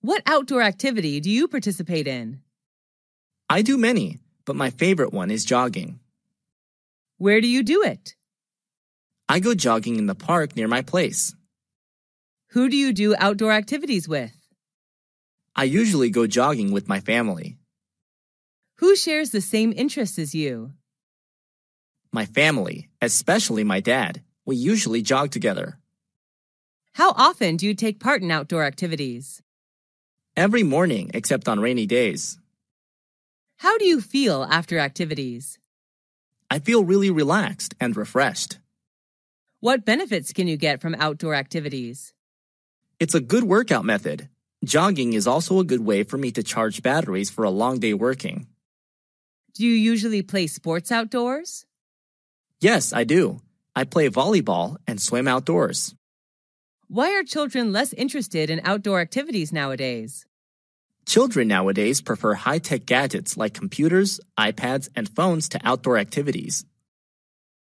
What outdoor activity do you participate in? I do many, but my favorite one is jogging. Where do you do it? I go jogging in the park near my place. Who do you do outdoor activities with? I usually go jogging with my family. Who shares the same interests as you? My family, especially my dad. We usually jog together. How often do you take part in outdoor activities? Every morning except on rainy days. How do you feel after activities? I feel really relaxed and refreshed. What benefits can you get from outdoor activities? It's a good workout method. Jogging is also a good way for me to charge batteries for a long day working. Do you usually play sports outdoors? Yes, I do. I play volleyball and swim outdoors. Why are children less interested in outdoor activities nowadays? Children nowadays prefer high-tech gadgets like computers, iPads, and phones to outdoor activities.